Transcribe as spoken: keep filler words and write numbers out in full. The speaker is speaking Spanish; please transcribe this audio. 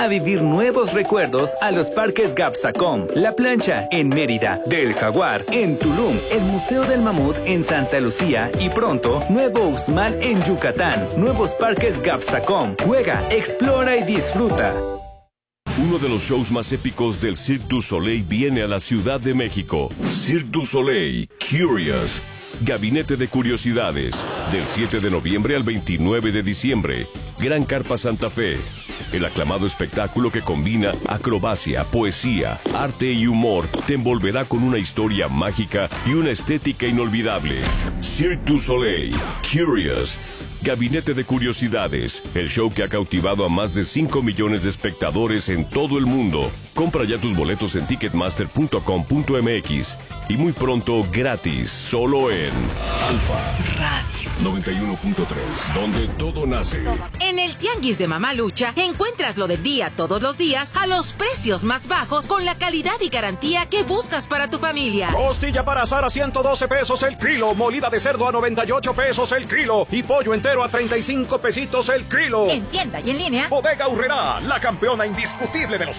A vivir nuevos recuerdos a los parques Gapsacom, La Plancha en Mérida, Del Jaguar en Tulum, el Museo del Mamut en Santa Lucía y pronto Nuevo Uxmal en Yucatán. Nuevos parques Gapsacom. Juega, explora y disfruta. Uno de los shows más épicos del Cirque du Soleil viene a la Ciudad de México. Cirque du Soleil, Curious. Gabinete de Curiosidades. Del siete de noviembre al veintinueve de diciembre. Gran Carpa Santa Fe. El aclamado espectáculo que combina acrobacia, poesía, arte y humor te envolverá con una historia mágica y una estética inolvidable. Cirque du Soleil, Curious. Gabinete de Curiosidades, el show que ha cautivado a más de cinco millones de espectadores en todo el mundo. Compra ya tus boletos en ticketmaster punto com punto m x y muy pronto gratis, solo en Alfa Radio noventa y uno punto tres, donde todo nace. En el Tianguis de Mamalucha encuentras lo del día todos los días a los precios más bajos con la calidad y garantía que buscas para tu familia. Costilla para asar a ciento doce pesos el kilo, molida de cerdo a noventa y ocho pesos el kilo y pollo entero a treinta y cinco pesitos el kilo. En tienda y en línea. Bodega Aurrerá, la campeona indiscutible de los